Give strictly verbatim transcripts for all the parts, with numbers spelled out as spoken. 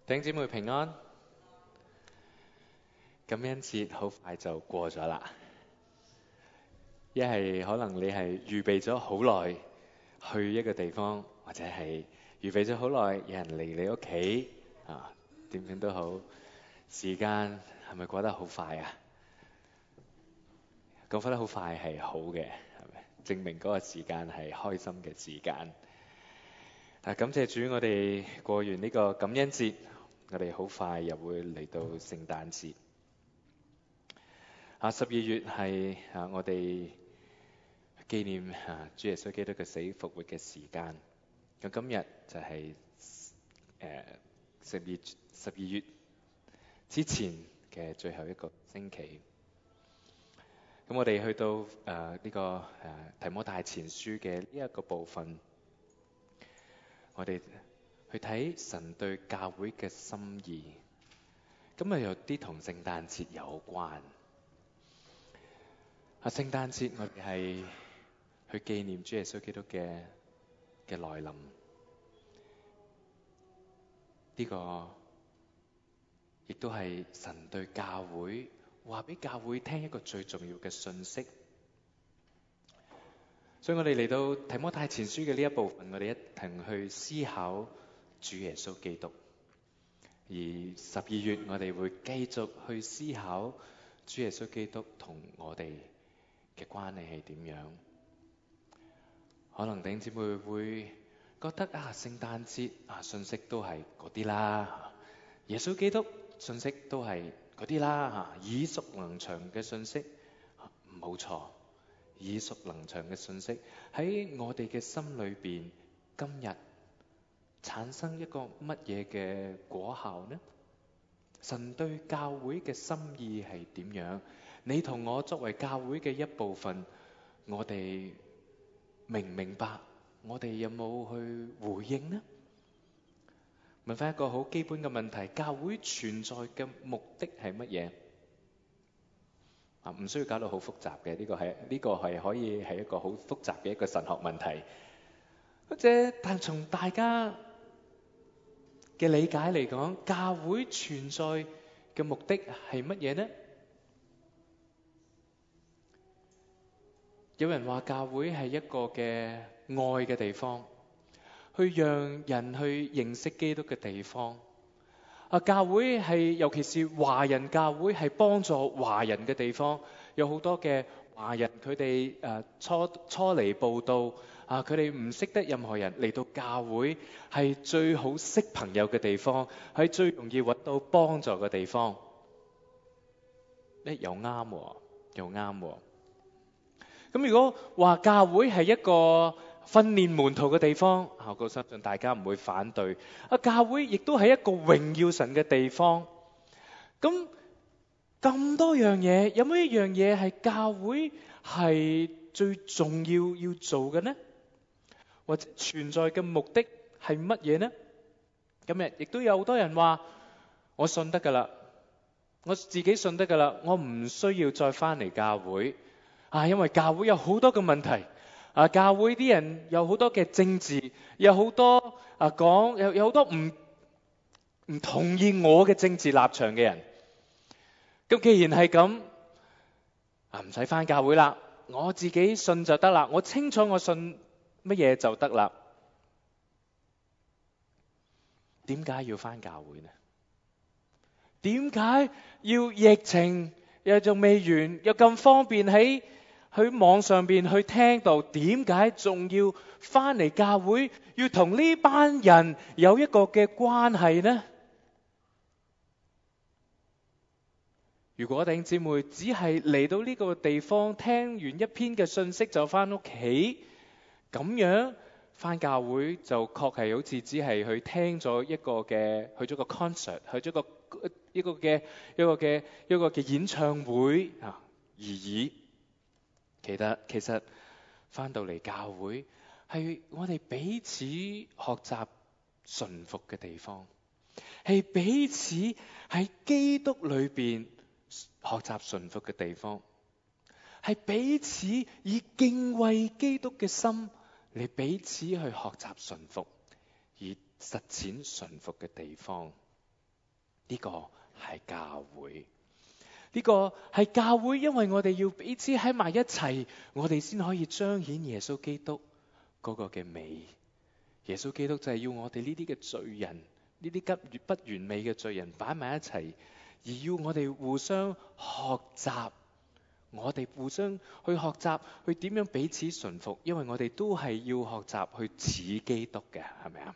弟兄姊妹平安，感恩節好快就過咗啦。一係可能你係預備咗好耐去一個地方，或者係預備咗好耐有人嚟你屋企啊，點樣都好，時間係咪過得好快啊？過得好快係好嘅，係咪？證明嗰個時間係開心嘅時間。啊，感謝主，我哋過完呢個感恩節，我哋好快又會嚟到聖誕節。啊，十二月係啊，我哋紀念啊主耶穌基督嘅死復活嘅時間。咁今日就係誒十二十二月之前嘅最後一個星期。咁我哋去到誒呢、這個誒、啊、提摩太前書嘅呢一個部分，我哋去睇神對教會嘅心意。咁啊有啲同聖誕節有關。啊，聖誕節我哋係去紀念主耶穌基督嘅嘅來臨。呢個亦都係神對教會話俾教會聽一個最重要嘅信息。所以我哋嚟到提摩太前書嘅呢一部分，我哋一同去思考主耶穌基督。而十二月我哋會繼續去思考主耶穌基督同我哋嘅關係係點樣。可能弟兄姊妹會覺得啊，聖誕節啊信息都係嗰啲啦，耶穌基督信息都係嗰啲啦，嚇耳熟能詳嘅信息，冇錯，耳熟能詳嘅信息喺我哋嘅心裏邊，今日產生一個乜嘢嘅果效呢？神對教會嘅心意係點樣？你同我作為教會嘅一部分，我哋明唔明白？我哋有冇去回應呢？問翻一個好基本嘅問題：教會存在嘅目的係乜嘢？啊，唔需要搞到好複雜嘅，呢個係呢個係可以係一個好複雜嘅一個神學問題。或者，但從大家嘅理解嚟講，教會存在嘅目的係乜嘢呢？有人話教會係一個嘅愛嘅地方，去讓人去認識基督嘅地方。啊，教會係尤其是華人教會係幫助華人嘅地方，有好多嘅華人佢哋誒初初嚟報道啊，佢哋唔識得任何人，嚟到教會係最好識朋友嘅地方，係最容易揾到幫助嘅地方。誒又啱喎，又啱喎。咁如果話教會係一個訓練門徒嘅地方，我相信大家唔會反對。啊，教會亦都係一個榮耀神嘅地方。咁咁多樣嘢，有冇一樣嘢係教會係最重要要做嘅呢？或者存在嘅目的係乜嘢呢？今日亦都有好多人話：我信得㗎啦，我自己信得㗎啦，我唔需要再返嚟教會。啊，因為教會有好多嘅問題，啊，教會啲人有好多嘅政治，有好多啊講，有有好多唔唔同意我嘅政治立場嘅人。咁既然係咁，啊唔使返教會啦，我自己信就得啦，我清楚我信乜嘢就得啦。點解要返教會呢？點解要疫情又仲未完，又咁方便喺去網上邊去聽到？點解仲要翻嚟教會，要同呢班人有一個嘅關係呢？如果弟兄姊妹只係嚟到呢個地方聽完一篇嘅信息就翻屋企，咁樣翻教會就確係好似只係去聽咗一個嘅，去咗個 concert， 去咗個一個嘅一個嘅一個嘅演唱會啊而已。其實其實翻到嚟教會係我哋彼此學習順服嘅地方，係彼此喺基督裏邊學習順服嘅地方，係彼此以敬畏基督嘅心嚟彼此去學習順服而實踐順服嘅地方。 呢個係教會。呢個係教會，因為我哋要彼此喺埋一齊，我哋先可以彰顯耶穌基督嗰個嘅美。耶穌基督就係要我哋呢啲嘅罪人，呢啲急不完美嘅罪人擺埋一齊，而要我哋互相學習，我哋互相去學習去點樣彼此順服，因為我哋都係要學習去似基督嘅，係咪啊？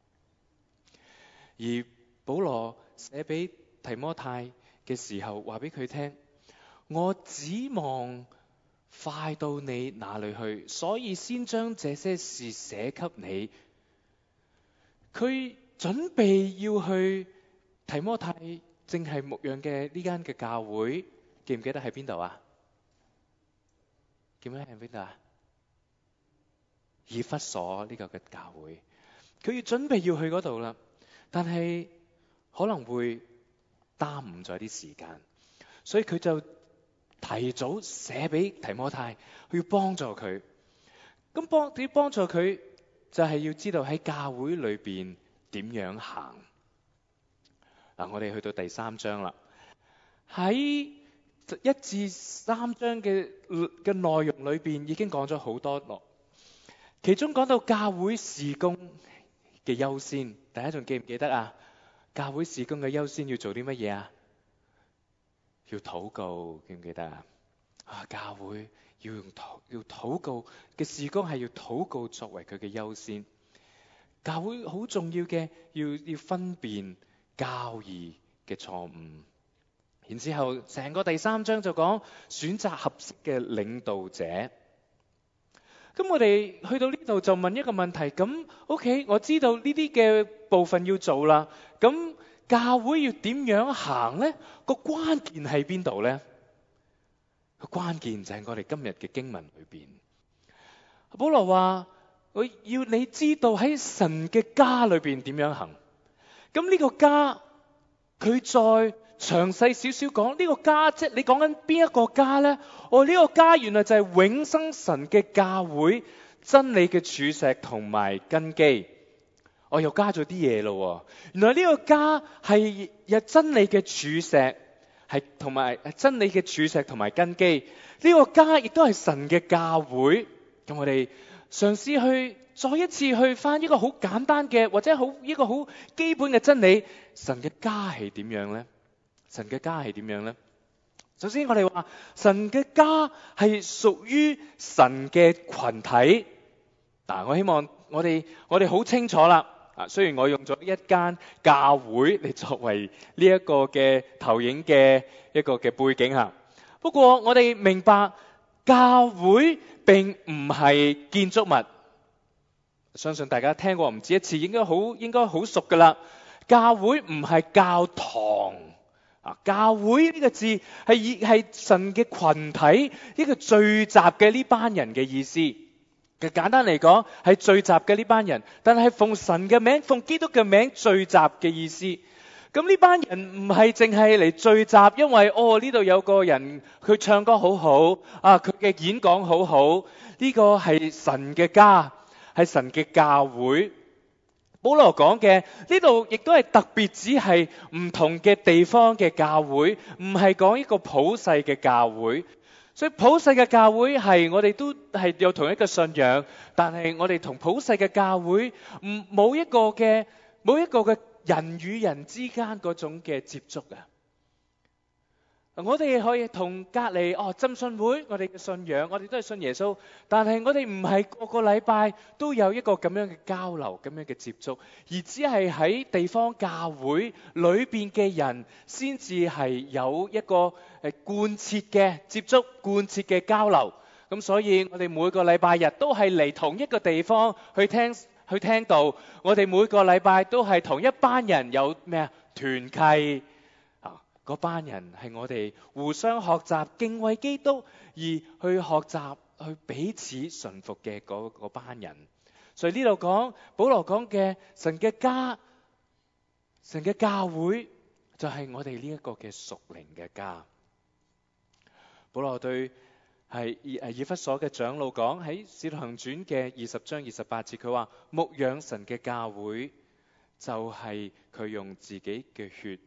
而保羅寫俾提摩太嘅時候，話俾佢聽：我指望快到你那裏去，所以先將這些事寫給你。佢準備要去提摩太正係牧養嘅呢間嘅教會，記唔記得喺邊度啊？記唔記得喺邊度啊？以弗所呢個嘅教會，佢要準備要去嗰度啦，但係可能會耽誤咗啲時間，所以佢就提早寫俾提摩太，佢要幫助佢。咁幫點幫助佢？就係要知道喺教會裏邊點樣行。嗱，我哋去到第三章啦。喺一至三章嘅嘅內容裏邊已經講咗好多咯。其中講到教會事工嘅優先，大家仲記唔記得啊？教會事工嘅優先要做啲乜嘢啊？要禱告，記唔記得啊？啊，教會要用禱要禱告嘅事工係要禱告作為佢嘅優先。教會好重要嘅，要要分辨教義嘅錯誤。然之後成個第三章就講選擇合適嘅領導者。咁我哋去到呢度就問一個問題，咁 OK， 我知道呢啲嘅部分要做啦，咁教會要點樣行呢？個關鍵喺邊度呢？個關鍵就係我哋今日嘅經文裏邊。保羅話：我要你知道喺神嘅家裏邊點樣行。咁呢個家，佢再詳細少少講呢個家，即係你講緊邊一個家呢？哦，呢個家原來就係永生神嘅教會，真理嘅柱石同埋根基。我又加咗啲嘢咯。原來呢個家係有真理嘅柱石，係同埋真理嘅柱石同埋根基。呢個家亦都係神嘅教會。咁我哋嘗試去再一次去翻一個好簡單嘅，或者好一個好基本嘅真理。神嘅家係點樣呢？神嘅家係點樣呢？首先我哋話神嘅家係屬於神嘅群體。嗱，我希望我哋我哋好清楚啦。啊，雖然我用咗一間教會嚟作為呢一個嘅投影嘅一個嘅背景吓，不過我哋明白教會並唔係建築物。相信大家聽過唔止一次，應該好應該好熟噶啦。教會唔係教堂啊，教會呢個字係以係神嘅群體，一個聚集嘅呢班人嘅意思。簡單嚟講係聚集嘅呢班人，但係奉神嘅名，奉基督嘅名聚集嘅意思。咁呢班人唔係淨係嚟聚集，因為哦呢度有個人佢唱歌好好啊，佢嘅演講好好，呢個係神嘅家，係神嘅教會。保羅講嘅呢度亦都係特別只係唔同嘅地方嘅教會，唔係講一個普世嘅教會。所以普世嘅教會係我哋都係有同一個信仰，但係我哋同普世嘅教會唔冇一個嘅冇一個嘅人與人之間嗰種嘅接觸啊！我哋可以同隔離哦浸信會，我哋嘅信仰，我哋都係信耶穌，但係我哋唔係個個禮拜都有一個咁樣嘅交流、咁樣嘅接觸，而只係喺地方教會裏邊嘅人先至係有一個誒貫徹嘅接觸、貫徹嘅交流。咁所以我哋每個禮拜日都係嚟同一個地方去聽去聽道，我哋每個禮拜都係同一班人有咩啊團契。嗰班人係我哋互相學習敬畏基督，而去學習去彼此順服嘅嗰嗰班人。所以呢度講保羅講嘅神嘅家、神嘅教會就係我哋呢一個嘅屬靈嘅家。保羅對係誒以弗所嘅長老講，喺使徒行傳嘅二十章二十八節，佢話牧養神嘅教會就係佢用自己嘅血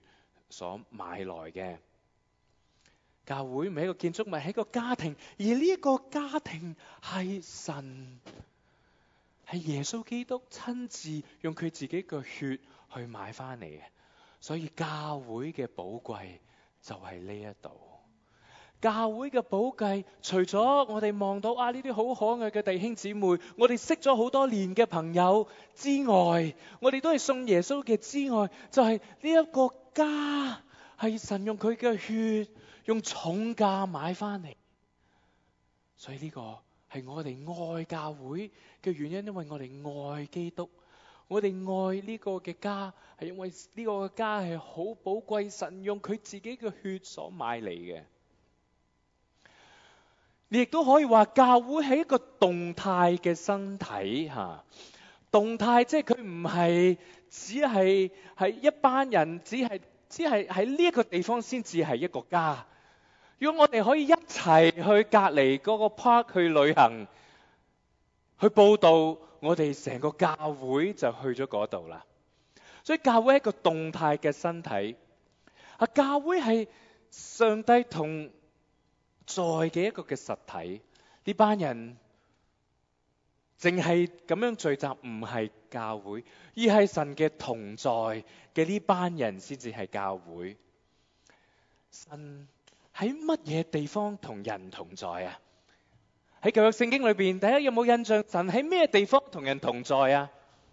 所買來嘅。教會唔係一個建築物，係一個家庭，而呢一個家庭係神，係耶穌基督親自用佢自己嘅血去買翻嚟嘅。所以教會嘅寶貴就係呢一度。教會嘅寶貴，除咗我哋望到啊呢啲好可愛嘅弟兄姊妹，我哋識咗好多年嘅朋友之外，我哋都係信耶穌嘅之外，就係呢一個家係神用佢嘅血，用重價買翻嚟。所以呢個係我哋愛教會嘅原因，因為我哋愛基督，我哋愛呢個嘅家，係因為呢個嘅家係好寶貴，神用佢自己嘅血所買嚟嘅。你亦都可以話教會係一個動態嘅身體吓，動態即係佢唔係只係係一班人，只係只係喺呢一個地方先至係一個家。如果我哋可以一齊去隔離嗰個 park 去旅行，去報道，我哋成個教會就去咗嗰度啦。所以教會係一個動態嘅身體，啊，教會係上帝同在嘅一個嘅實體。呢班人淨係咁樣聚集，唔係教會，而係神嘅同在嘅呢班人先至係教會。神喺乜嘢地方同人同在啊？喺舊約聖經裏邊，大家有冇印象神喺咩地方同人同在啊？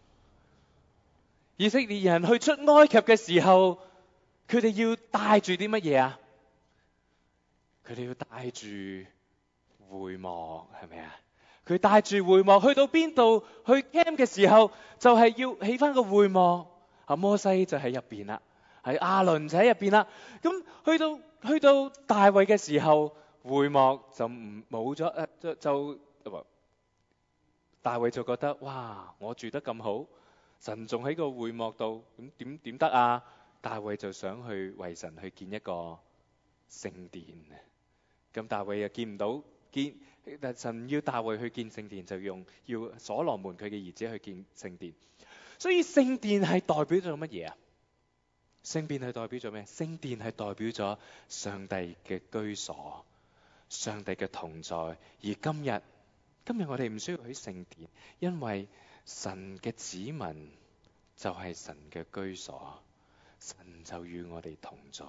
以色列人去出埃及嘅時候，佢哋要帶住啲乜嘢啊？佢哋要帶住會幕，係咪啊？佢帶住會幕去到邊度？去 camp 嘅時候，就係要起翻個會幕。阿摩西就喺入邊啦，係亞倫就喺入邊啦。咁去到去到大衛嘅時候，會幕就唔冇咗，誒就就大衛就覺得哇，我住得咁好，神仲喺個會幕度，咁點點得啊？大衛就想去為神去建一個聖殿。咁大衛又見唔到，見但神要大衛去建聖殿，就用要所羅門佢嘅兒子去建聖殿。所以聖殿係代表咗乜嘢啊？聖殿係代表咗咩？聖殿係代表咗上帝嘅居所，上帝嘅同在。而今日今日我哋唔需要去聖殿，因為神嘅子民就係神嘅居所，神就與我哋同在。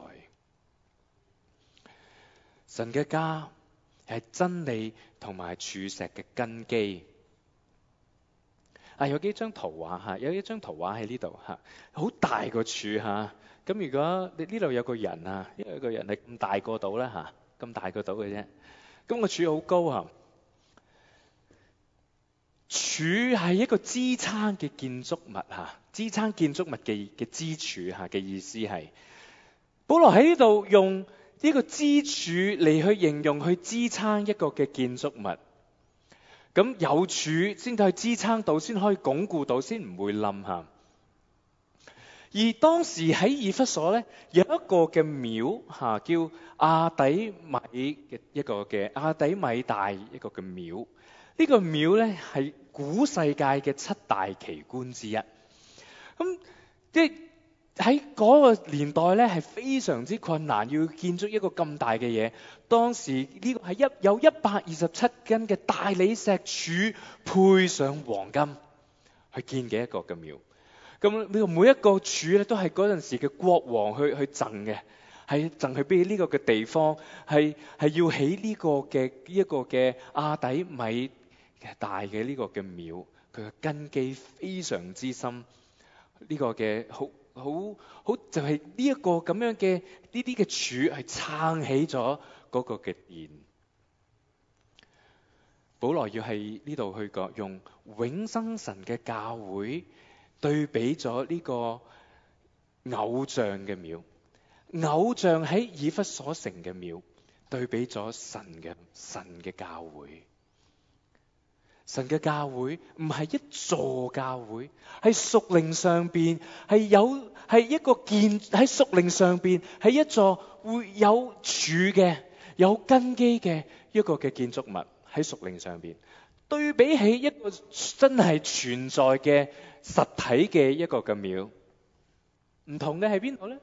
神嘅家係真理同埋柱石嘅根基。啊，有幾張圖畫嚇，有一張圖畫喺呢度嚇，好大個柱嚇。咁如果你呢度有個人啊，因為個人係咁大個到啦嚇，咁大個到嘅啫。咁個柱好高嚇，柱係一個支撐嘅建築物嚇，支撐建築物嘅嘅支柱嚇嘅意思係。保羅喺呢度用呢個支柱嚟去形容去支撐一個嘅建築物。咁有柱先至去支撐到，先可以鞏固到，先唔會冧下。而當時喺以弗所咧，有一個嘅廟嚇，叫亞底米嘅一個嘅亞底米大一個嘅廟。呢個廟咧係古世界嘅七大奇觀之一。咁即係喺嗰個年代咧，係非常之困難，要建築一個咁大嘅嘢。當時呢個係一有一百二十七斤嘅大理石柱配上黃金去建嘅一個嘅廟。咁呢個每一個柱咧都係嗰陣時嘅國王去去贈嘅，係贈去俾呢個嘅地方，係係要起呢個嘅呢一個嘅亞底米大嘅呢個嘅廟。佢嘅根基非常之深，呢、這個嘅好。好好就係呢一個咁樣嘅呢啲嘅柱係撐起咗嗰個嘅殿。保羅要喺呢度去講，用永生神嘅教會對比咗呢個偶像嘅廟，偶像喺以弗所城嘅廟對比咗神嘅神嘅教會。神嘅教會唔係一座教會，係屬靈上邊係有係一個建喺屬靈上邊係一座會有柱嘅有根基嘅一個嘅建築物喺屬靈上邊，對比起一個真係存在嘅實體嘅一個嘅廟，唔同嘅係邊度咧？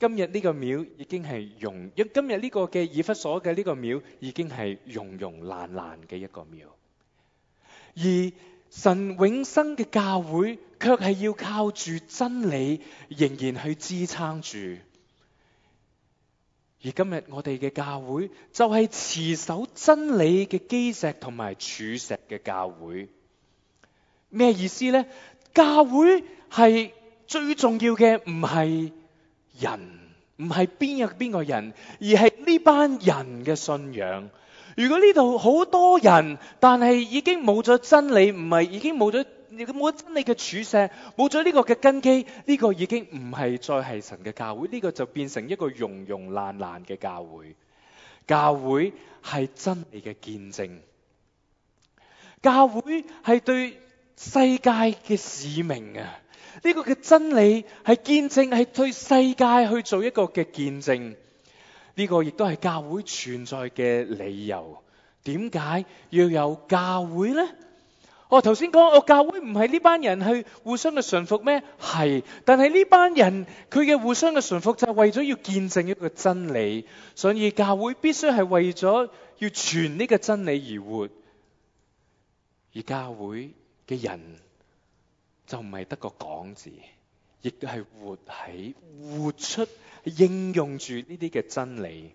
今日呢個廟已經係融，今日呢個嘅以弗所嘅呢個廟已經係融融爛爛嘅一個廟，而神永生嘅教會卻係要靠住真理仍然去支撐住。而今日我哋嘅教會就係持守真理嘅基石同埋柱石嘅教會。咩意思呢？教會係最重要嘅唔係人，唔係邊個邊個人，而係呢班人嘅信仰。如果呢度好多人，但係已經冇咗真理，唔係已經冇咗冇咗真理嘅柱石，冇咗呢個嘅根基，呢個已經唔係再係神嘅教會，呢個就變成一個融融爛爛嘅教會。教會係真理嘅見證，教會係對世界嘅使命啊！呢個嘅真理係見證，係對世界去做一個嘅見證。呢個亦都係教會存在嘅理由。點解要有教會呢？我頭先講，我教會唔係呢班人去互相嘅順服咩？係，但係呢班人佢嘅互相嘅順服就係為咗要見證一個真理，所以教會必須係為咗要傳呢個真理而活。而教會嘅人就唔係得個講字，亦都係活喺活出應用住呢啲嘅真理。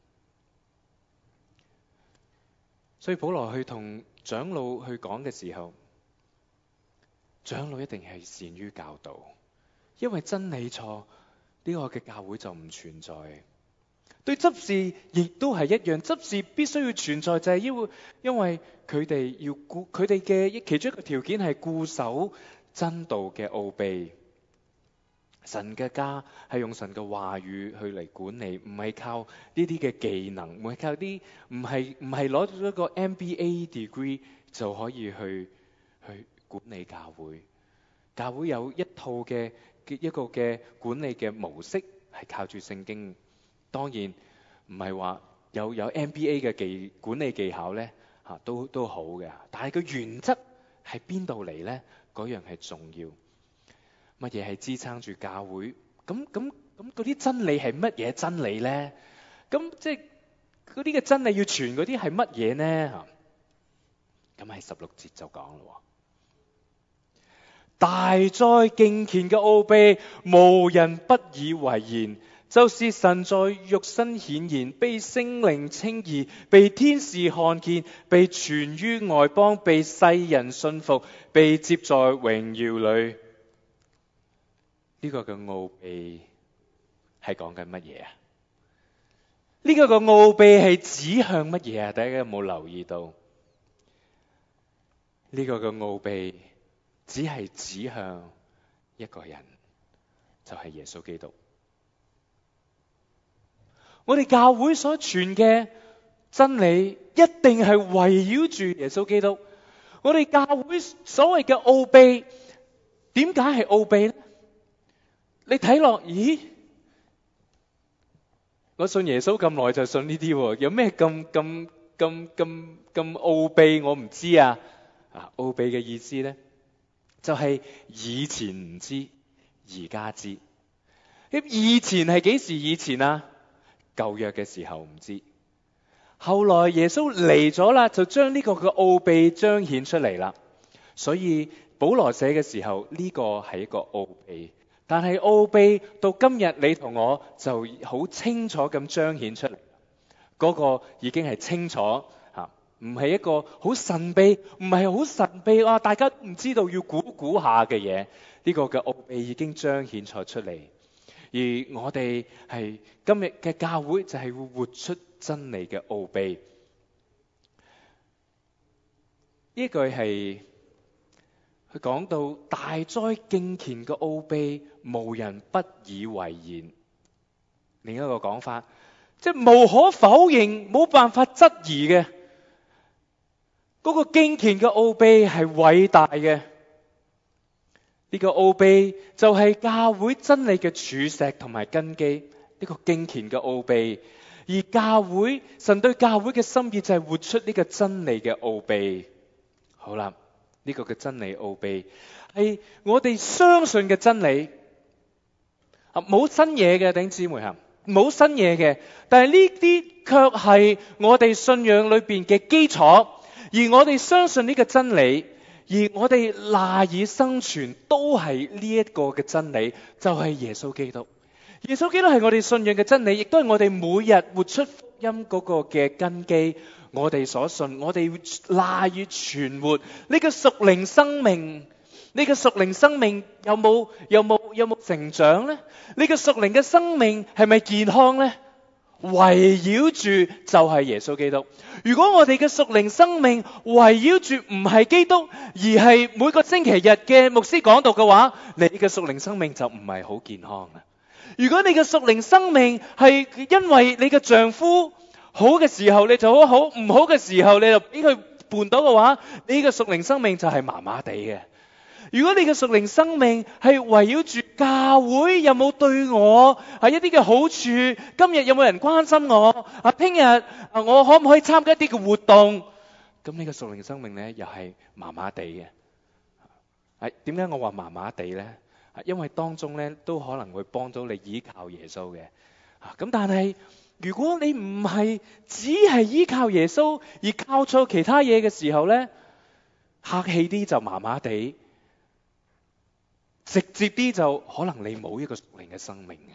所以保羅去同長老去講嘅時候，長老一定係善於教導，因為真理錯，呢個嘅教會就唔存在。對執事亦都係一樣，執事必須要存在，就係因為因為佢哋要固，佢哋嘅其中一個條件係固守真道嘅奧秘。神嘅家係用神嘅話語去嚟管理，唔係靠呢啲嘅技能，唔係靠啲唔係唔係攞咗一個 M B A degree 就可以去去管理教會。教會有一套嘅一個嘅管理嘅模式，係靠住聖經。當然唔係話有有 M B A 嘅技管理技巧咧嚇，都都好嘅。但係個原則係邊度嚟咧？嗰樣係重要。乜嘢係支撐住教會？咁咁咁嗰啲真理係乜嘢真理咧？咁即係嗰啲嘅真理要傳嗰啲係乜嘢呢？咁喺十六節就講咯。大哉敬虔嘅奧秘，無人不以為然。就是神在肉身顯現，被聖靈稱義，被天使看見，被傳於外邦，被世人信服，被接在榮耀裏。呢個嘅奧秘係講緊乜嘢啊？呢個嘅奧秘係指向乜嘢啊？大家有冇留意到？呢個嘅奧秘只係指向一個人，就係耶穌基督。我哋教會所傳嘅真理一定係圍繞住耶穌基督。我哋教會所謂嘅奧秘，點解係奧秘呢？你睇落，咦？我信耶穌咁耐就信呢啲，有咩咁咁咁咁咁奧秘？我唔知啊！啊，奧秘嘅意思呢，就係以前唔知，而家知。咁以前係幾時以前啊？舊約嘅時候唔知，後來耶穌嚟咗啦，就將呢個嘅奧秘彰顯出嚟啦。所以保羅寫嘅時候，呢個係一個奧秘，但係奧秘到今日你同我就好清楚咁彰顯出嚟，嗰個已經係清楚吓，唔係一個好神秘，唔係好神秘啊！大家唔知道要估估下嘅嘢，呢個嘅奧秘已經彰顯咗出嚟。而我哋係今日嘅教會就係會活出真理嘅奧秘。呢句係佢講到大哉敬虔嘅奧秘，無人不以為然。另一個講法，即係無可否認，冇辦法質疑嘅嗰個敬虔嘅奧秘係偉大嘅。呢個奧秘就係教會真理嘅柱石同埋根基，呢個敬虔嘅奧秘。而教會神對教會嘅心意就係活出呢個真理嘅奧秘。好啦，呢個嘅真理奧秘係我哋相信嘅真理啊，冇新嘢嘅，弟兄姊妹嚇，冇新嘢嘅。但係呢啲卻係我哋信仰裏邊嘅基礎，而我哋相信呢個真理，而我哋賴以生存都係呢一個嘅真理，就係耶穌基督。耶穌基督係我哋信仰嘅真理，亦都係我哋每日活出福音嗰個嘅根基。我哋所信，我哋賴以存活呢個屬靈生命。呢個屬靈生命有冇有冇有冇成長呢？呢個屬靈嘅生命係咪健康呢？圍繞住就係耶穌基督。如果我哋嘅屬靈生命圍繞住唔係基督，而係每個星期日嘅牧師講道嘅話，你嘅屬靈生命就唔係好健康啊！如果你嘅屬靈生命係因為你嘅丈夫好嘅時候你就好好，唔好嘅時候你就俾佢絆倒嘅話，你嘅屬靈生命就係麻麻地嘅。如果你嘅屬靈生命係圍繞住教會有冇對我係一啲嘅好處，今日有冇人關心我啊？聽日啊，我可唔可以參加一啲嘅活動？咁呢個屬靈生命咧，又係麻麻地嘅。係點解我話麻麻地咧？因為當中咧都可能會幫到你依靠耶穌嘅。咁但係如果你唔係只係依靠耶穌而靠錯其他嘢嘅時候咧，客氣啲就麻麻地。直接啲就可能你冇一個屬靈嘅生命嘅。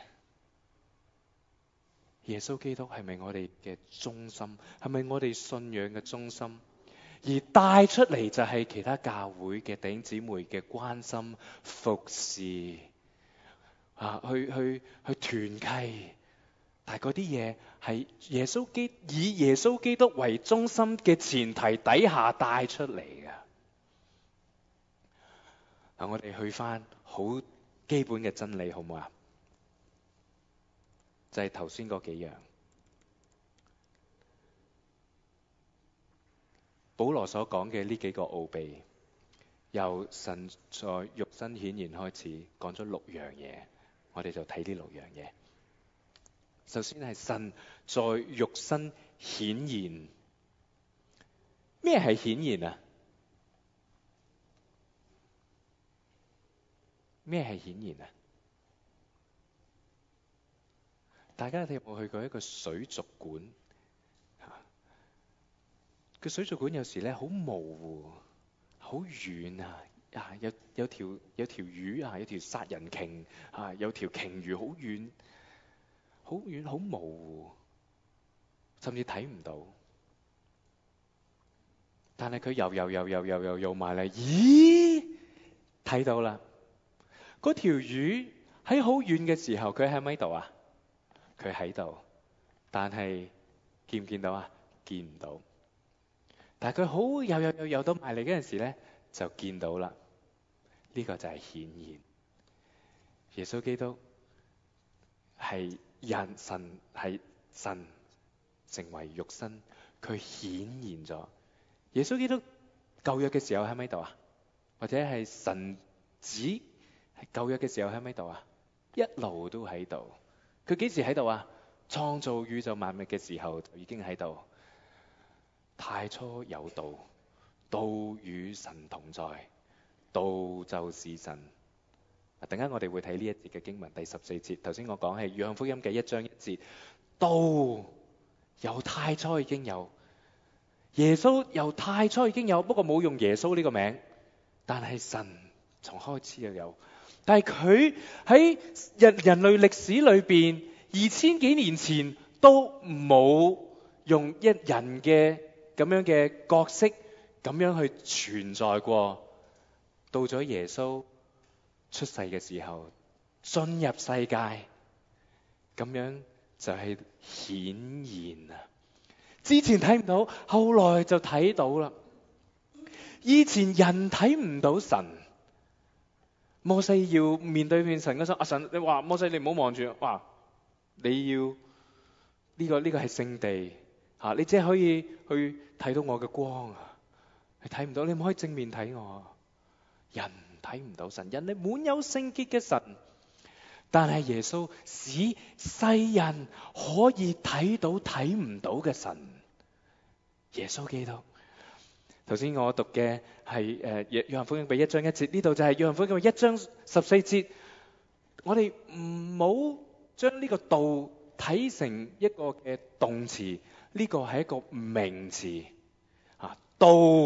耶穌基督係咪我哋嘅中心？係咪我哋信仰嘅中心？而帶出嚟就係其他教會嘅弟兄姊妹嘅關心、服侍啊，去去去團契。但係嗰啲嘢係耶穌基以耶穌基督為中心嘅前提底下帶出嚟嘅。嗱，我哋去翻好基本嘅真理，好唔好啊？就係頭先嗰幾樣。保羅所講嘅呢幾個奧秘，由神在肉身顯現開始，講咗六樣嘢，我哋就睇呢六樣嘢。首先係神在肉身顯現。咩係顯現啊？咩係顯現啊？大家有冇去過一個水族館？個水族館有時咧好模糊，好遠啊！啊，有有條有條魚啊，有條殺人鯨啊，有條鯨魚好遠，好遠好模糊，甚至睇唔到。但係佢游游游游游游游埋嚟，咦？睇到啦！嗰條魚喺好遠嘅時候，佢喺咪度啊？佢喺度，但係見唔見到啊？見唔到。但係佢好游游游游到埋嚟嗰陣時咧，就見到啦。呢個就係顯現。耶穌基督係人，神係神成為肉身，佢顯現咗。耶穌基督舊約嘅時候喺咪度啊？或者係神子係舊約嘅時候喺咪度啊？一路都喺度。佢幾時喺度啊？創造宇宙萬物嘅時候就已經喺度。太初有道，道與神同在，道就是神。啊，等間我哋會睇呢一節嘅經文第十四節。頭先我講係約翰福音嘅一章一節，道由太初已經有，耶穌由太初已經有，不過冇用耶穌呢個名，但係神從開始就有。但係佢喺人人類歷史裏邊二千幾年前都冇用一人嘅咁樣嘅角色咁樣去存在過。到咗耶穌出世嘅時候，進入世界，咁樣就係顯現啊！之前睇唔到，後來就睇到啦。以前人睇唔到神，摩西要面對面神嗰陣，阿神你話摩西你唔好望住，哇！你要呢個呢個係聖地吓，你只係可以去睇到我嘅光啊，你睇唔到，你唔可以正面睇我。人睇唔到神，人係滿有聖潔嘅神，但係耶穌使世人可以睇到睇唔到嘅神。耶穌基督，頭先我讀嘅係誒約翰福音嘅一章一節，呢度就係約翰福音嘅一章十四節。 我哋唔好將呢個道睇成一個嘅動詞，呢個係一個名詞啊。道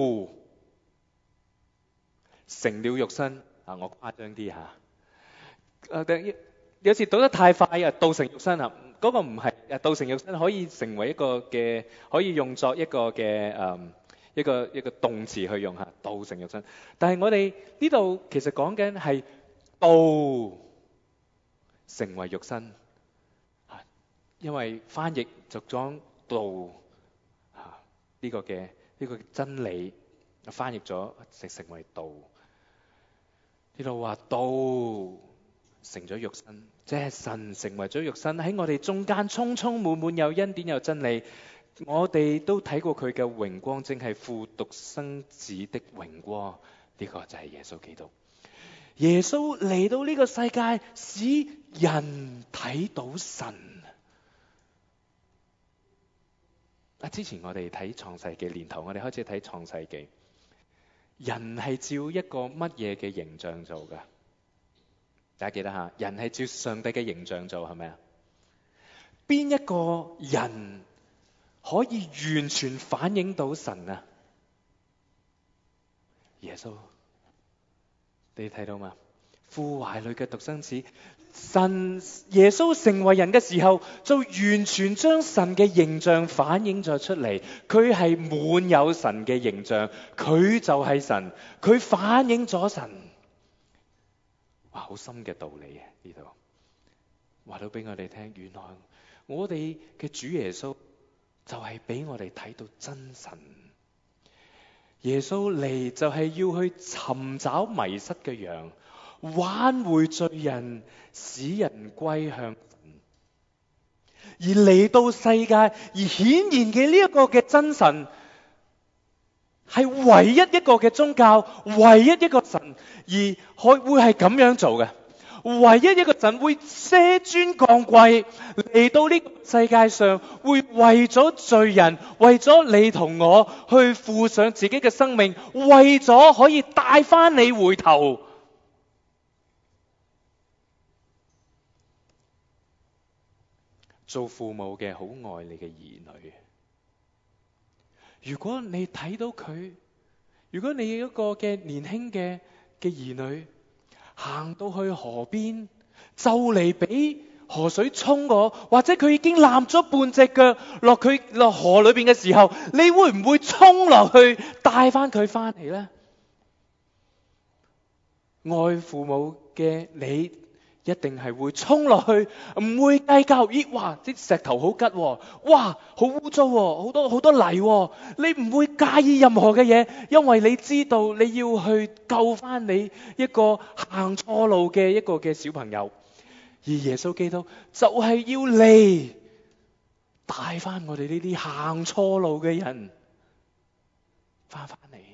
成了肉身啊，我誇張啲嚇。誒，有時讀得太快啊，道成肉身啊，嗰個唔係誒，道成肉身可以成為一個嘅，可以用作一個嘅誒一個一個動詞去用嚇，道成肉身。但係我哋呢度其實講緊係道成為肉身嚇，因為翻譯就講道嚇呢個嘅呢個真理翻譯咗成成為道。呢度話道成咗肉身，即係神成為咗肉身喺我哋中間，充充滿滿有恩典有真理。我哋都睇過佢嘅榮光，正係父獨生子的榮光。呢個就係耶穌基督。耶穌嚟到呢個世界，使人睇到神。啊，之前我哋睇創世記年頭，我哋開始睇創世記。人係照一個乜嘢嘅形象做㗎？大家記得下，人係照上帝嘅形象做，係咪啊？邊一個人可以完全反映到神啊？耶穌，你睇到嘛？父懷裏嘅獨生子，神耶穌成為人嘅時候，就完全將神嘅形象反映咗出嚟。佢係滿有神嘅形象，佢就係神，佢反映咗神。哇，好深嘅道理啊！呢度話到俾我哋聽，原來我哋嘅主耶穌就係俾我哋睇到真神。耶穌嚟就係要去尋找迷失嘅羊，挽回罪人，使人歸向神。而嚟到世界而顯現嘅呢一個嘅真神，係唯一一個嘅宗教，唯一一個神，而可會係咁樣做嘅。唯一一個神會紆尊降貴嚟到呢個世界上，會為咗罪人，為咗你同我去付上自己嘅生命，為咗可以帶翻你回頭。做父母嘅好愛你嘅兒女，如果你睇到佢，如果你一個嘅年輕嘅嘅兒女行到去河邊，就嚟俾河水沖過，或者佢已經攬咗半隻腳落佢落河裏邊嘅時候，你會唔會衝落去帶翻佢翻嚟呢？愛父母嘅你一定係會衝落去，唔會計較。咦，哇！啲石頭好吉喎，哇！好污糟喎，好多好多泥喎。你唔會介意任何嘅嘢，因為你知道你要去救翻你一個行錯路嘅一個嘅小朋友。而耶穌基督就係要嚟帶翻我哋呢啲行錯路嘅人翻返嚟。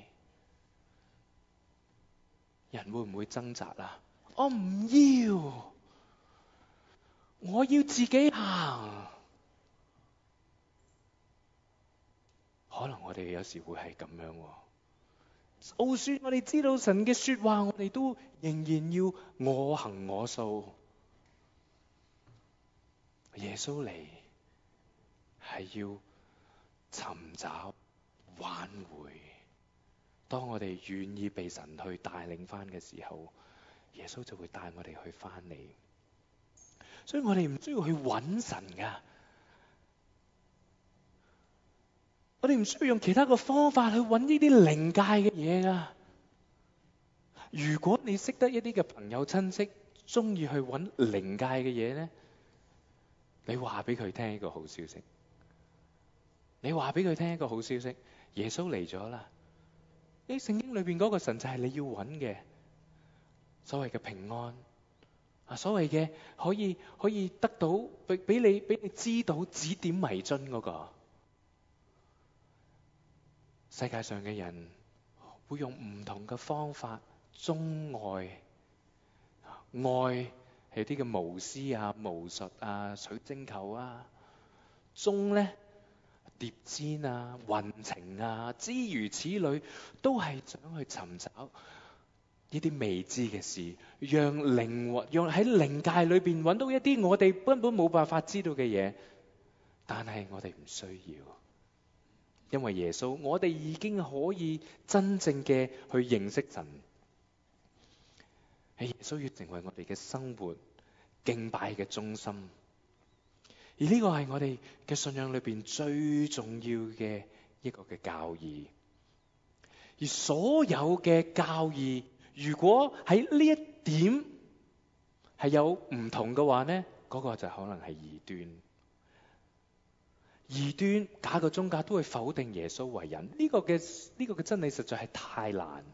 人會唔會掙扎啊？我唔要，我要自己行。可能我哋有時會係咁樣，就算我哋知道神嘅說話，我哋都仍然要我行我素。耶穌嚟係要尋找挽回。當我哋願意被神去帶領翻嘅時候，耶穌就會帶我哋去翻嚟。所以我哋唔需要去揾神噶，我哋唔需要用其他嘅方法去揾呢啲靈界嘅嘢噶。如果你識得一啲嘅朋友親戚中意去揾靈界嘅嘢咧，你話俾佢聽一個好消息，你話俾佢聽一個好消息，耶穌嚟咗啦。喺聖經裏邊嗰個神就係你要揾嘅，所謂嘅平安啊，所謂嘅可以可以得到俾俾你俾你知道指點迷津嗰個。世界上嘅人會用唔同嘅方法鍾愛，愛係啲嘅巫師啊、巫術啊、水晶球啊，鍾咧碟仙啊、運程啊，諸如此類，都係想去尋找呢啲未知嘅事，讓靈魂，讓喺靈界裏邊揾到一啲我哋根本冇辦法知道嘅嘢，但係我哋唔需要，因為耶穌，我哋已經可以真正嘅去認識神。喺耶穌要成為我哋嘅生活敬拜嘅中心，而呢個係我哋嘅信仰裏邊最重要嘅一個嘅教義。而所有嘅教義，如果喺呢一點係有唔同嘅話呢，嗰個就可能係異端。異端假嘅宗教都會否定耶穌為人，呢個嘅呢個嘅真理實在係太難。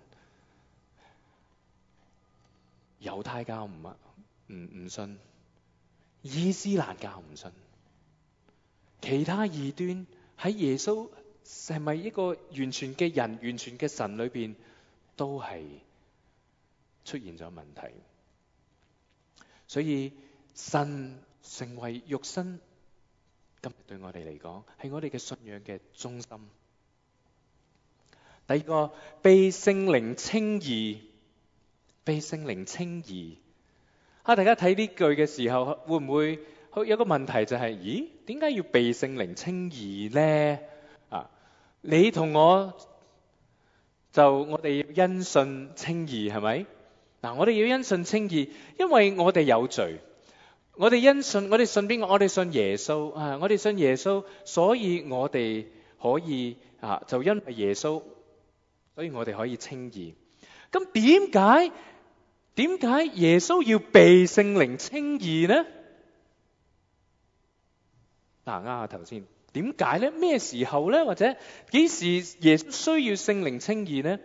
猶太教唔唔唔信，伊斯蘭教唔信，其他異端喺耶穌係咪一個完全嘅人、完全嘅神裏邊，都係出現咗問題。所以神成為肉身，今日對我哋嚟講係我哋嘅信仰嘅中心。第二個，被聖靈稱義，被聖靈稱義。啊，大家睇呢句嘅時候，會唔會有個問題就係、是，咦，點解要被聖靈稱義呢？啊，你同我就我哋要因信稱義，係咪？嗱，我哋要因信稱義，因為我哋有罪。我哋因信，我哋信邊個？我哋信耶穌啊！我哋信耶穌，所以我哋可以啊，就因為耶穌，所以我哋可以稱義。咁點解？點解耶穌要被聖靈稱義呢？嗱，啱下頭先，點解呢？咩時候呢？或者幾時耶穌需要聖靈稱義呢？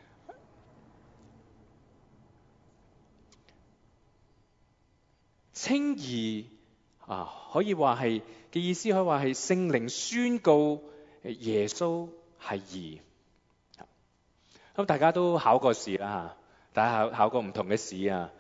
稱義啊，可以話係嘅意思，可以話係聖靈宣告耶穌係義。咁大家都考過試啦，大家考考過唔同嘅試啊。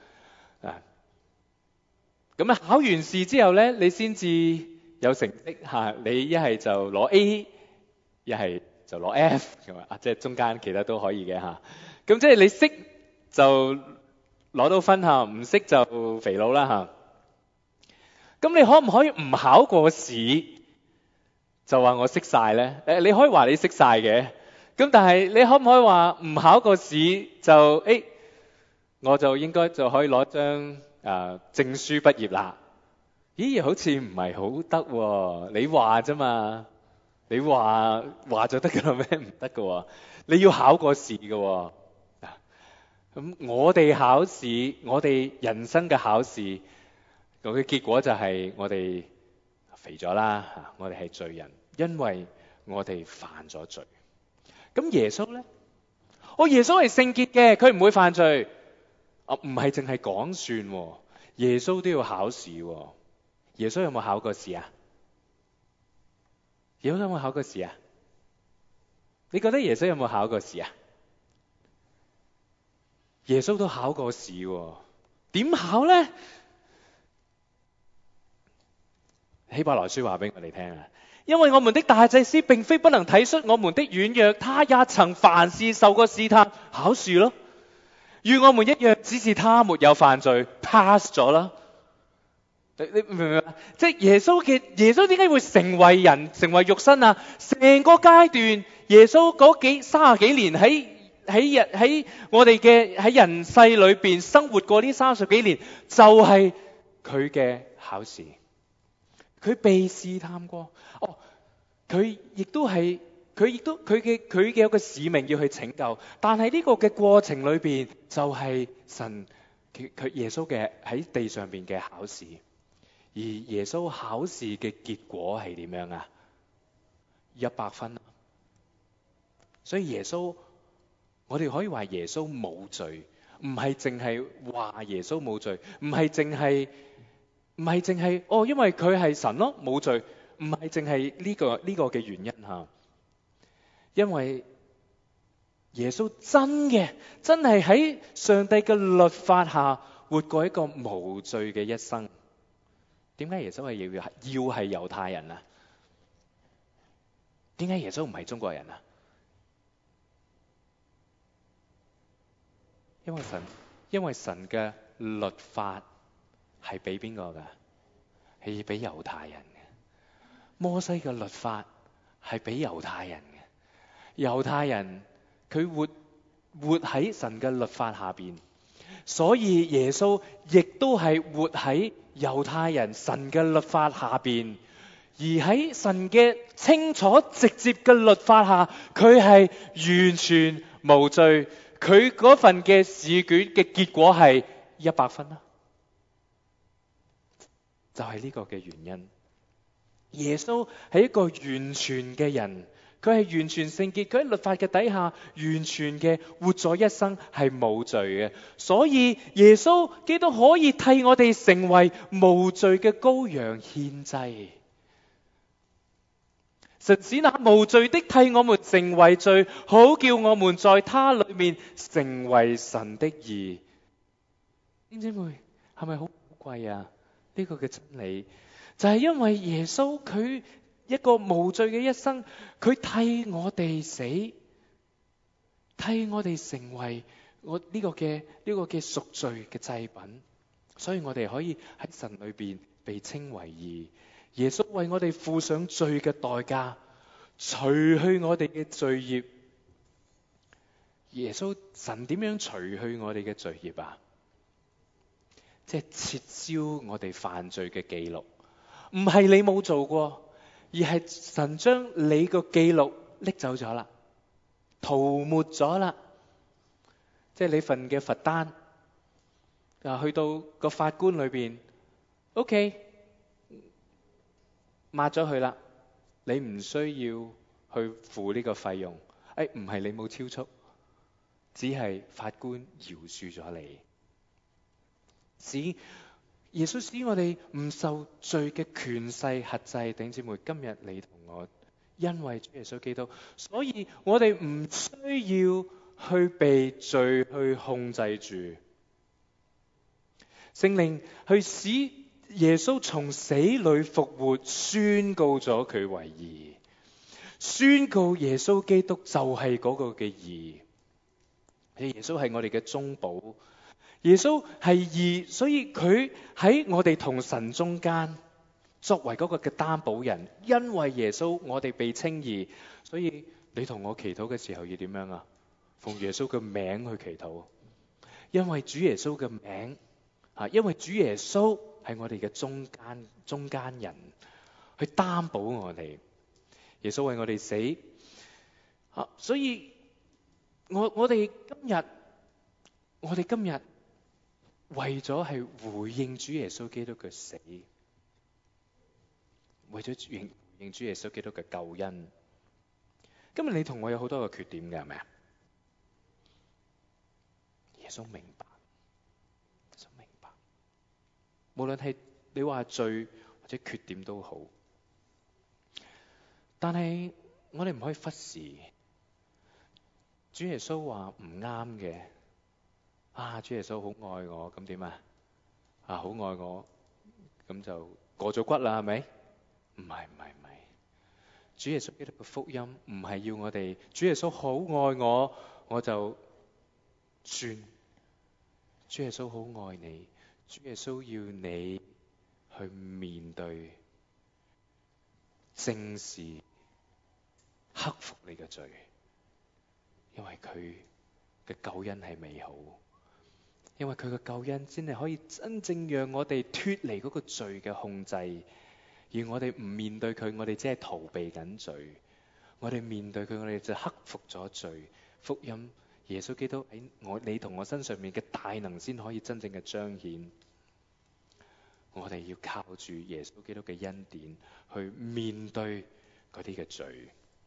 咁啊，考完試之後咧，你先至有成績吓。你一係就攞 A， 一係就攞 F 咁啊，即係中間其他都可以嘅吓。咁即係你識就攞到分吓，唔識就肥佬啦吓。咁你可唔可以唔考過試就話我識晒咧？誒，你可以話你識晒嘅。咁但係你可唔可以話唔考過試就誒，我就應該就可以攞張誒證書畢業啦？咦，好似唔係好得喎。你話啫嘛，你話話就得噶啦咩？唔得噶喎，你要考過試噶喎。咁我哋考試，我哋人生嘅考試，咁嘅結果就係我哋肥咗啦，我哋係罪人，因為我哋犯咗罪。咁耶穌咧，哦，耶穌係聖潔嘅，佢唔會犯罪。啊，唔係淨係講算，耶穌都要考試。耶穌有冇考過試啊？耶穌有冇考過試啊？你覺得耶穌有冇考過試啊？耶穌都考過試，點考咧？希伯來書話俾我哋聽啊，因為我們的大祭司並非不能體恤我們的軟弱，他也曾凡事受過試探，考試咯，與我們一樣，只是他沒有犯罪 ，pass 咗啦。你你明唔明啊？即係耶穌嘅耶穌點解會成為人，成為肉身啊？成個階段，耶穌嗰幾三十幾年喺喺日喺我哋嘅喺人世裏邊生活過呢三十幾年，就係佢嘅考試。佢被試探過，哦，佢亦都係，佢亦都佢嘅佢嘅有個使命要去拯救，但係呢個嘅過程裏邊就係神佢佢耶穌嘅喺地上邊嘅考試，而耶穌考試嘅結果係點樣啊？一百分，所以耶穌，我哋可以話耶穌冇罪，唔係淨係話耶穌冇罪，唔係淨係。唔係淨係哦，因為佢係神咯，冇罪。唔係淨係呢個呢個嘅原因吓，因為耶穌真嘅真係喺上帝嘅律法下活過一個無罪嘅一生。點解耶穌係要要係猶太人啊？點解耶穌唔係中國人啊？ 因為神因為神嘅律法係俾邊個㗎？係俾猶太人嘅。摩西嘅律法係俾猶太人嘅。猶太人佢活活喺神嘅律法下邊，所以耶穌亦都係活喺猶太人神嘅律法下邊，而喺神嘅清楚直接嘅律法下，佢係完全無罪。佢嗰份嘅試卷嘅結果係一百分啦，就係呢個嘅原因。耶穌係一個完全嘅人，佢係完全聖潔，佢喺律法嘅底下完全嘅活咗一生係冇罪嘅，所以耶穌基督可以替我哋成為無罪嘅羔羊獻祭。神使那無罪的替我們成為罪，好叫我們在他裏面成為神的義。弟兄姊妹，係咪好寶貴啊？呢個嘅真理就係因為耶穌佢一個無罪嘅一生，佢替我哋死，替我哋成為我呢個嘅呢個嘅贖罪嘅祭品，所以我哋可以喺神裏邊被稱為義。耶穌為我哋付上罪嘅代價，除去我哋嘅罪孽。耶穌神點樣除去我哋嘅罪孽啊？即係撤銷我哋犯罪嘅記錄，唔係你冇做過，而係神將你個記錄拎走咗啦，塗抹咗啦。即係你份嘅罰單啊，去到個法官裏邊 ，OK。抹咗佢啦，你唔需要去付呢個費用。誒，唔係你冇超速，只係法官饒恕咗你。使耶穌使我哋唔受罪嘅權勢轄制。弟兄姊妹，今日你同我因為主耶穌基督，所以我哋唔需要去被罪去控制住。聖靈去使耶穌從死裏復活，宣告咗佢為義，宣告耶穌基督就係嗰個嘅義。耶穌係我哋嘅中保，耶穌係義，所以佢喺我哋同神中間作為嗰個嘅擔保人。因為耶穌我哋被稱義，所以你同我祈禱嘅時候要點樣啊？奉耶穌嘅名去祈禱，因為主耶穌嘅名啊，因為主耶穌係我哋嘅中間中間人，去擔保我哋。耶穌為我哋死啊，所以我我哋今日我哋今日為咗係回應主耶穌基督嘅死，為咗回應主耶穌基督嘅救恩。今日你同我有好多個缺點嘅，係咪啊？耶穌明白。無論係你話罪或者缺點都好，但係我哋唔可以忽視主耶穌話唔啱嘅。啊，主耶穌好愛我，咁點啊？啊，好愛我，咁就過咗骨啦，係咪？唔係唔係唔係，主耶穌基督嘅福音唔係要我哋主耶穌好愛我，我就算。主耶穌好愛你。主耶穌要你去面對、正視、克服你嘅罪，因為佢嘅救恩係美好，因為佢嘅救恩先係可以真正讓我哋脫離嗰個罪嘅控制，而我哋唔面對佢，我哋只係逃避緊罪。我哋面對佢，我哋就克服咗罪。福音耶穌基督喺我你同我身上面嘅大能先可以真正嘅彰顯。我哋要靠住耶穌基督嘅恩典去面對嗰啲嘅罪。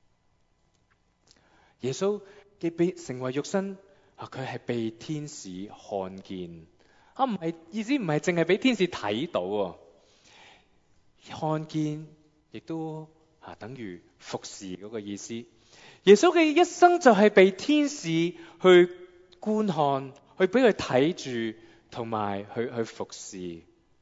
耶穌嘅被成為肉身啊，佢係被天使看見啊，唔係意思唔係淨係俾天使睇到啊，看見亦都啊等於服侍嗰個意思。耶穌嘅一生就係被天使去觀看，去俾佢睇住，同埋去去服侍。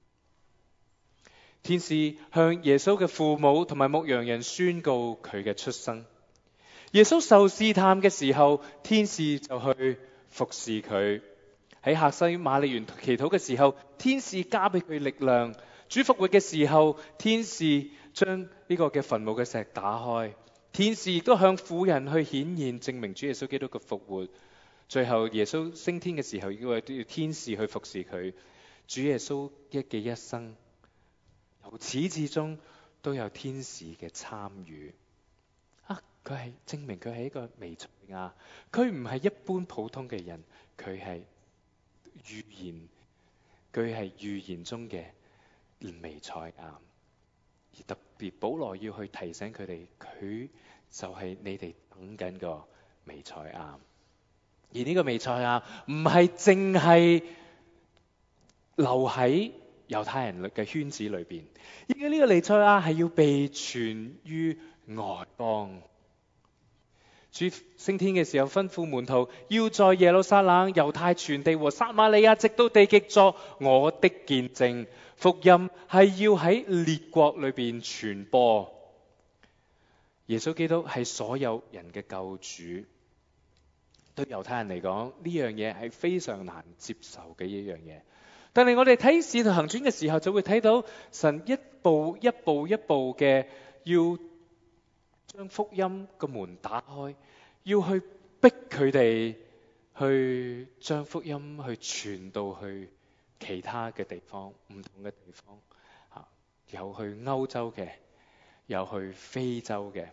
天使向耶穌嘅父母同埋牧羊人宣告佢嘅出生。耶穌受試探嘅時候，天使就去服侍佢， 喺客西馬尼園祈禱嘅時候，天使加俾佢力量。主復活嘅時候，天使將呢個嘅墳墓嘅石打開，天使亦都向婦人去顯現，證明主耶穌基督嘅復活。最後耶穌升天嘅時候，亦都要天使去服侍佢。主耶穌一嘅一生，由始至終都有天使嘅參與。啊，佢係證明佢係一個彌賽亞，佢唔係一般普通嘅人，佢係預言，佢係預言中嘅彌賽亞。而特別保羅要去提醒佢哋，佢就係你哋等緊個彌賽亞。而呢個彌賽亞唔係淨係留喺猶太人嘅圈子裏邊，而家呢個彌賽亞係要被傳於外邦。主升天嘅時候吩咐門徒，要在耶路撒冷、猶太全地和撒瑪利亞直到地極作我的見證。福音係要喺列國裏邊傳播。耶穌基督係所有人嘅救主。對猶太人嚟講，呢樣嘢係非常難接受嘅一樣嘢。但係我哋睇《使徒行傳》嘅時候，就會睇到神一步一步一步嘅要將福音個門打開，要去逼佢哋去將福音去傳到去其他嘅地方，唔同嘅地方，嚇，有去歐洲嘅，有去非洲嘅。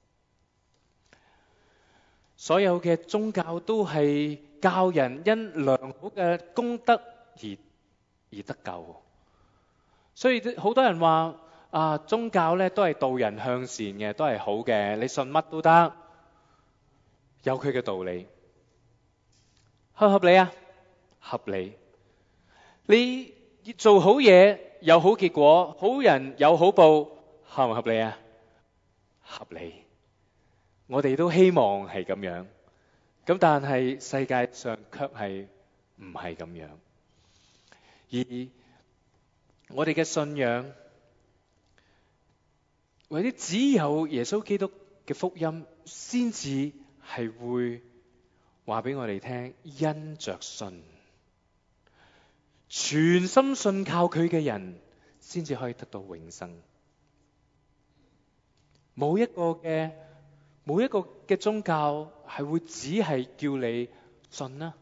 所有嘅宗教都係教人因良好嘅功德而而得救。所以好多人話啊，宗教咧都係導人向善嘅，都係好嘅，你信乜都得，有佢嘅道理。合唔合理啊？合理。你做好嘢有好結果，好人有好報，合唔合理啊？合理。我哋都希望係咁樣，咁但係世界上卻係唔係咁樣。而我哋嘅信仰，或者只有耶穌基督嘅福音，先至係會話俾我哋聽，因着信，全心信靠佢嘅人，先至可以得到永生。冇一個嘅。每一個嘅宗教係會只係叫你信啦，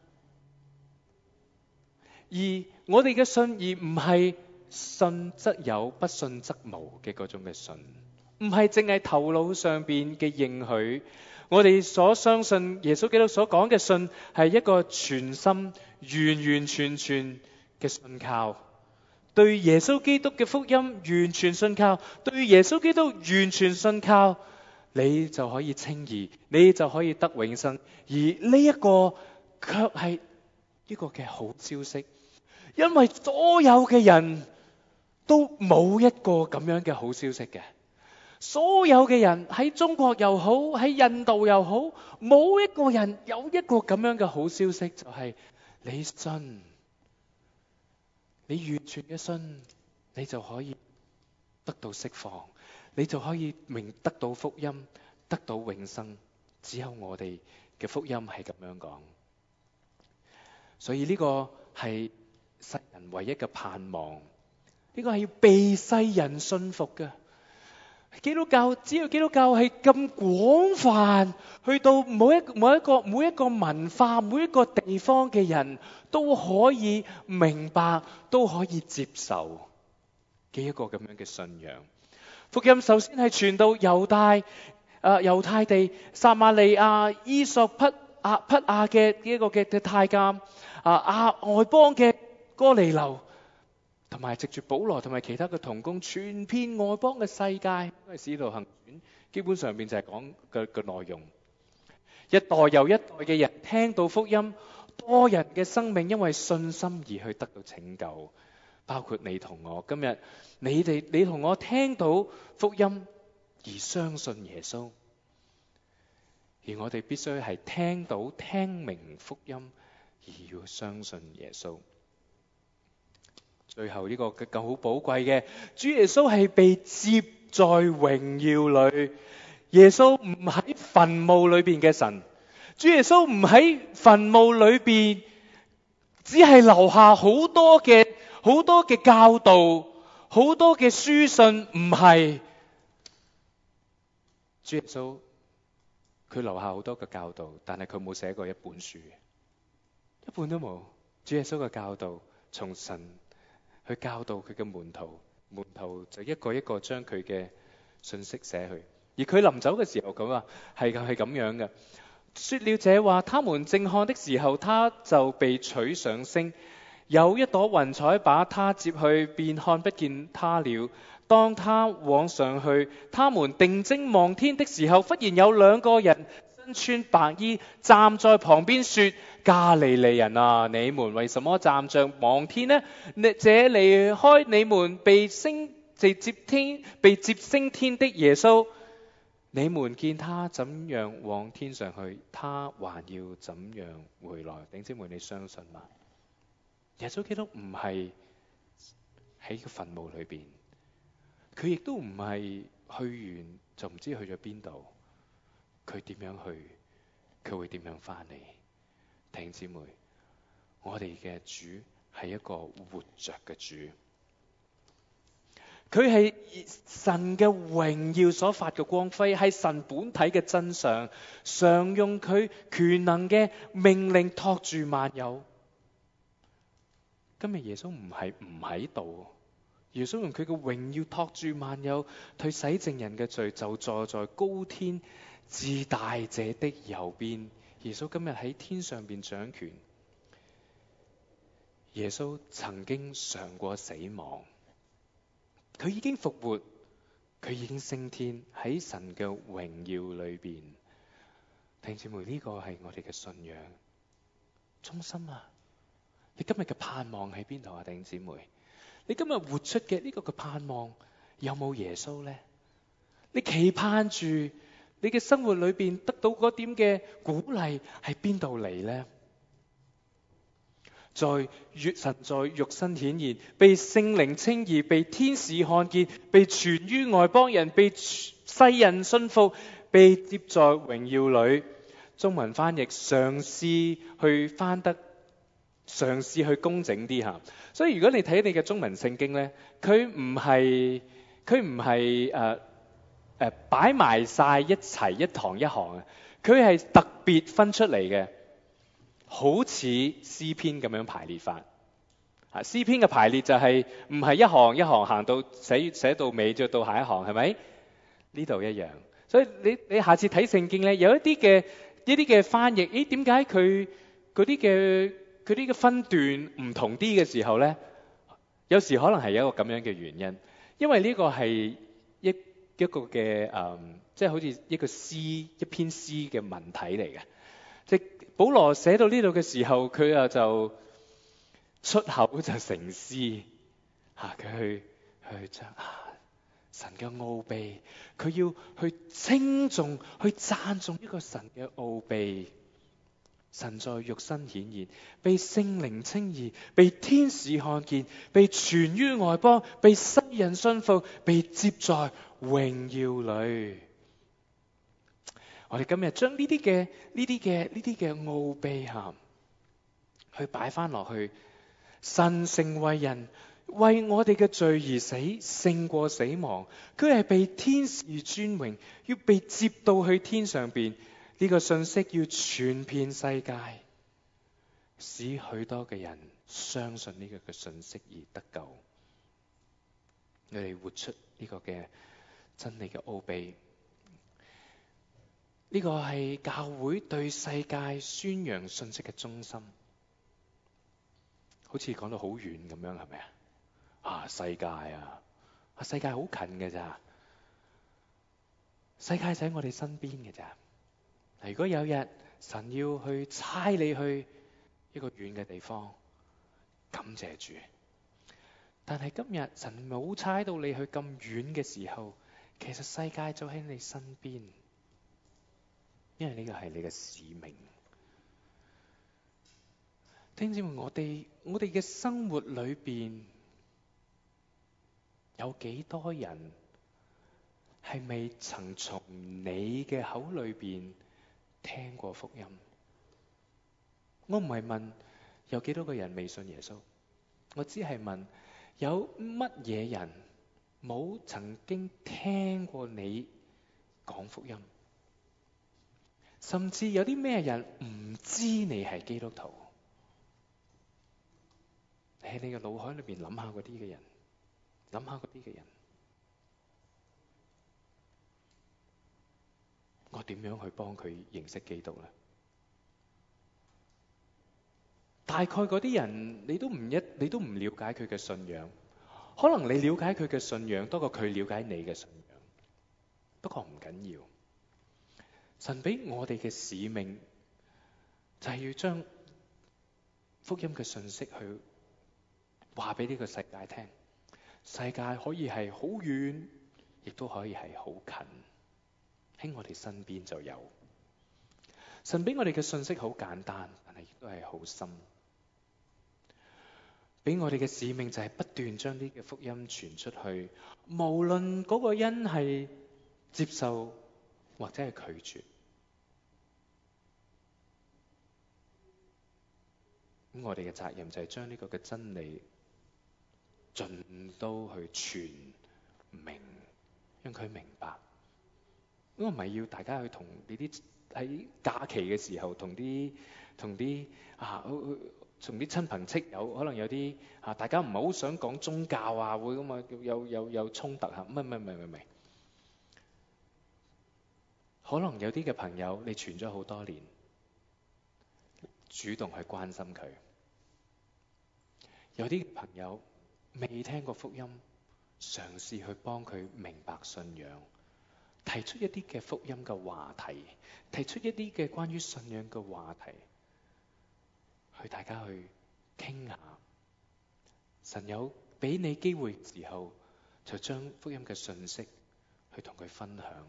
而我哋嘅信而唔係信則有，不信則無嘅嗰種嘅信，唔係淨係頭腦上邊嘅應許。我哋所相信耶穌基督所講嘅信係一個全心完完全全嘅信靠，對耶穌基督嘅福音完全信靠，對耶穌基督完全信靠，你就可以稱義，你就可以得永生。而呢一個卻係一個嘅好消息，因為所有嘅人都冇一個咁樣嘅好消息嘅。所有嘅人喺中國又好，喺印度又好，冇一個人有一個咁樣嘅好消息，就係你信，你完全嘅信，你就可以得到釋放。你就可以明得到福音，得到永生。只有我哋嘅福音係咁樣講，所以呢個係世人唯一嘅盼望，呢個係要被世人信服嘅。基督教，只要基督教係咁廣泛，去到每一每一個每一個文化、每一個地方嘅人都可以明白，都可以接受嘅一個咁樣嘅信仰。福音首先係傳到猶大、呃、猶太地、撒瑪利亞、伊索匹亞匹亞嘅一個嘅太監啊亞外邦嘅哥尼流，同埋藉住保羅同埋其他嘅同工，傳遍外邦嘅世界。因為使徒行傳基本上面就係講嘅嘅內容，一代又一代嘅人聽到福音，多人嘅生命因為信心而去得到拯救。包括你同我，今日你哋你同我聽到福音而相信耶穌，而我哋必須係聽到聽明福音而要相信耶穌。最後呢個更好寶貴嘅，主耶穌係被接在榮耀裏。耶穌唔喺墳墓裏邊嘅神，主耶穌唔喺墳墓裏邊只係留下好多嘅好多嘅教導，好多嘅書信，唔係。主耶穌佢留下好多嘅教導，但係佢冇寫過一本書，一本都冇。主耶穌嘅教導從神去教導佢嘅門徒，門徒就一個一個將佢嘅信息寫去。而佢臨走嘅時候咁啊，係係咁樣嘅。說了這話，他們正看的時候，他就被取上升，有一朵雲彩把他接去，便看不見他了。當他往上去，他們定睛望天的時候，忽然有兩個人身穿白衣站在旁邊說：加利利人啊，你們為什麼站着望天呢？這離開你們被升被接天被接升天的耶穌，你們見他怎樣往天上去，他還要怎樣回來。弟兄姊妹，你相信嗎？耶穌基督唔係喺個墳墓裏邊，佢亦都唔係去完就唔知去咗邊度。佢點樣去？佢會點樣翻嚟？弟兄姊妹，我哋嘅主係一個活着嘅主。佢係神嘅榮耀所發嘅光輝，係神本體嘅真相，常用佢權能嘅命令托住萬有。今日耶穌唔係唔喺度，耶穌用佢嘅榮耀托住萬有，去洗淨人嘅罪，就坐在高天至大者的右邊。耶穌今日喺天上邊掌權。耶穌曾經嘗過死亡，佢已經復活，佢已經升天喺神嘅榮耀裏邊。弟兄姊妹，呢個係我哋嘅信仰中心啊！你今日嘅盼望喺邊度啊？弟兄姊妹，你今日活出嘅呢個嘅盼望有冇耶穌呢？你期盼住你嘅生活裏邊得到嗰點嘅鼓勵係邊度嚟呢？在神在肉身顯現，被聖靈稱義，被天使看見，被傳於外邦人，被世人信服，被接在榮耀裏。中文翻譯嘗試去翻得嘗試去工整啲吓。所以如果你睇你嘅中文聖經呢，佢唔係佢唔係誒誒擺埋晒一齊一行一行啊，佢係特別分出嚟嘅。好似詩篇咁樣排列法，啊詩篇嘅排列就係唔係一行一行行到寫寫到尾再到下一行，係咪？呢度一樣。所以你你下次睇聖經咧，有一啲嘅呢啲嘅翻譯，咦點解佢嗰啲嘅佢啲嘅分段唔同啲嘅時候咧？有時可能係一個咁樣嘅原因，因為呢個係一一個嘅誒、嗯，即係好似一個詩一篇詩嘅文體嚟嘅，即保羅寫到呢度嘅時候，佢啊就出口就成詩嚇，佢去去將啊神嘅奧秘，佢要去稱頌、去讚頌一個神嘅奧秘。神在肉身顯現，被聖靈稱義，被天使看見，被傳於外邦，被世人信服，被接在榮耀裏。我哋今日將呢啲嘅呢啲嘅呢啲嘅奧秘吓，去擺翻落去。神成為人，為我哋嘅罪而死，勝過死亡。佢係被天使尊榮，要被接到去天上邊。呢個信息要傳遍世界，使許多嘅人相信呢個嘅信息而得救。我哋活出呢個嘅真理嘅奧秘。呢個係教會對世界宣揚信息嘅中心，好似講到好遠咁樣，係咪啊？啊，世界啊，啊世界好近嘅咋？世界就喺我哋身邊嘅咋？如果有日神要去差你去一個遠嘅地方，感謝主。但係今日神冇差到你去咁遠嘅時候，其實世界就喺你身邊。因為呢個係你嘅使命。弟兄姊妹，我哋我哋嘅生活裏邊有幾多人係未曾從你嘅口裏邊聽過福音？我唔係問有幾多個人未信耶穌？我只係問，有乜嘢人冇曾經聽過你講福音？甚至有啲咩人唔知你係基督徒？你喺你嘅腦海裏邊諗下嗰啲嘅人，諗下嗰啲嘅人，我點樣去幫佢認識基督呢？大概嗰啲人，你都唔一，你都唔了解佢嘅信仰。可能你了解佢嘅信仰多過佢了解你嘅信仰。不過唔緊要，神俾我哋嘅使命就係要將福音嘅信息去話俾呢個世界聽。世界可以係好遠，亦都可以係好近，喺我哋身邊就有。神俾我哋嘅信息好簡單，但係亦都係好深。俾我哋嘅使命就係不斷將呢個福音傳出去，無論嗰個人係接受或者係拒絕。咁我哋嘅責任就係將呢個嘅真理盡都去傳明，讓佢明白。咁我唔係要大家去同呢啲喺假期嘅時候同啲同啲啊。從啲親朋戚友，可能有啲啊，大家唔係好想講宗教啊，會咁啊，有有有衝突嚇，唔係唔係唔係唔係，可能有啲嘅朋友你傳咗好多年，主動去關心佢；有啲朋友未聽過福音，嘗試去幫佢明白信仰，提出一啲嘅福音嘅話題，提出一啲嘅關於信仰嘅話題。去大家去傾下，神有俾你機會嘅時候，就將福音嘅信息去同佢分享。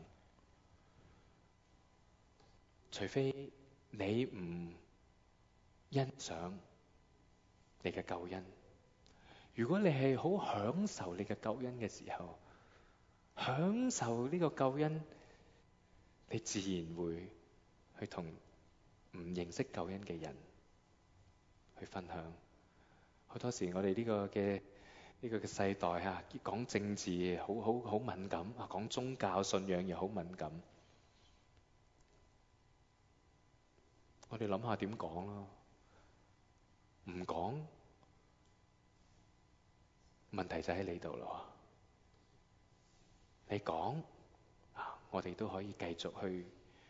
除非你唔欣賞你嘅救恩，如果你係好享受你嘅救恩嘅時候，享受呢個救恩，你自然會去同唔認識救恩嘅人去分享。好多時我哋呢個嘅呢個嘅世代嚇，講政治好好好敏感啊，講宗教信仰又好敏感。我哋諗下點講咯？唔講，問題就喺你度咯。你講啊，我哋都可以繼續去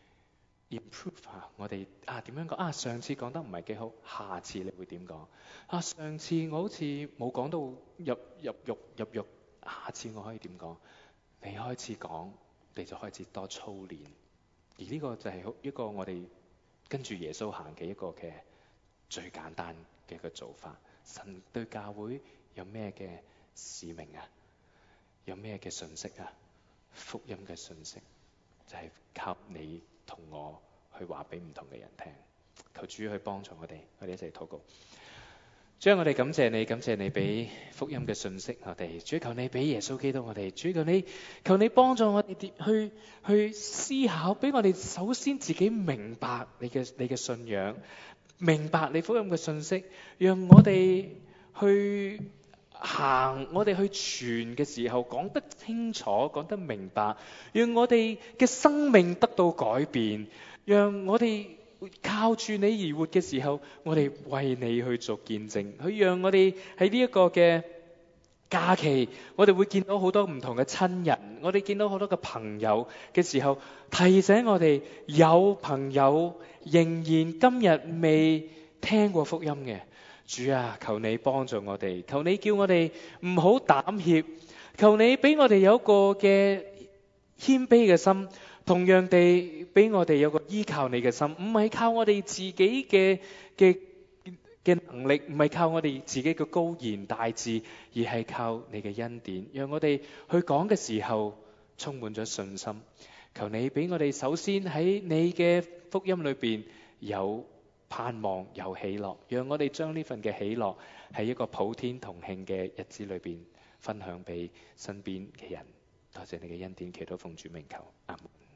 improve 下我哋啊，點樣講啊？上次講得唔係幾好，下次你會點講啊？上次我好似冇講到入入肉入肉，下次我可以點講？你開始講，你就開始多操練，而呢個就係一個我哋跟住耶穌行嘅一個嘅最簡單嘅一個做法。神對教會有咩嘅使命啊？有咩嘅信息啊？福音嘅信息就係靠你同我去話俾唔同嘅人聽。求主去幫助我哋，我哋一齊禱告。主啊，我哋感謝你，感謝你俾福音嘅信息我哋。主，求你俾耶穌基督我哋。主，求你求你幫助我哋去去思考，俾我哋首先自己明白你嘅你嘅信仰，明白你福音嘅信息，讓我哋去行，我哋去傳嘅時候講得清楚，講得明白，讓我哋嘅生命得到改變，讓我哋靠住你而活嘅時候，我哋為你去做見證，去讓我哋喺呢一個嘅假期，我哋會見到好多唔同嘅親人，我哋見到好多嘅朋友嘅時候，提醒我哋有朋友仍然今日未聽過福音嘅。主啊，求你幫助我哋，求你叫我哋唔好膽怯，求你俾我哋有一個嘅謙卑嘅心，同樣地俾我哋有個依靠你嘅心，唔係靠我哋自己嘅嘅嘅能力，唔係靠我哋自己嘅高言大志，而係靠你嘅恩典，讓我哋去講嘅時候充滿咗信心。求你俾我哋首先喺你嘅福音裏邊有盼望，有喜樂，讓我哋將呢份嘅喜樂喺一個普天同慶嘅日子裏邊分享俾身邊嘅人。多謝你嘅恩典，祈禱奉主名求，阿門。